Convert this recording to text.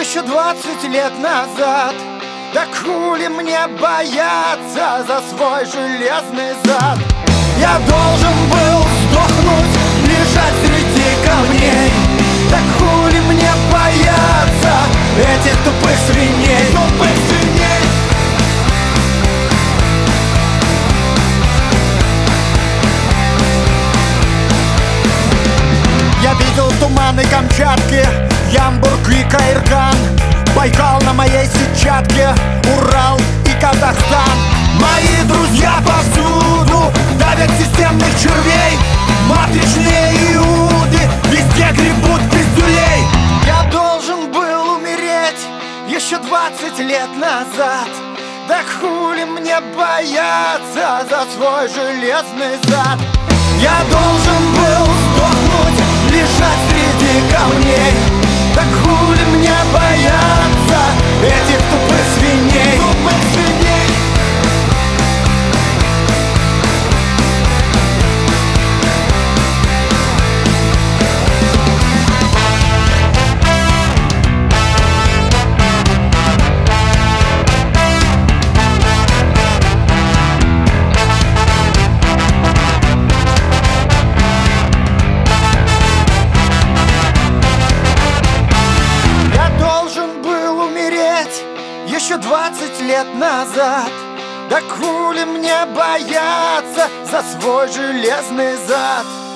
еще 20 лет назад. Да хули мне бояться за свой железный зад? Я должен был сдохнуть, лежать среди камней. Так хули мне бояться этих тупых свиней? Тупых свиней. Я видел туманы Камчатки, Ямбург и Каирган, Байкал на моей сетчатке, Урал и Казахстан. Мои друзья повсюду давят системных червей, матричные иуды везде гребут пиздюлей. Я должен был умереть еще 20 лет назад. Да хули мне бояться за свой железный зад? Я должен был сдохнуть, лежать среди камней. Так хули мне бояться этих тупых свиней? Тупых свиней. Еще 20 лет назад. Да хули мне бояться за свой железный зад?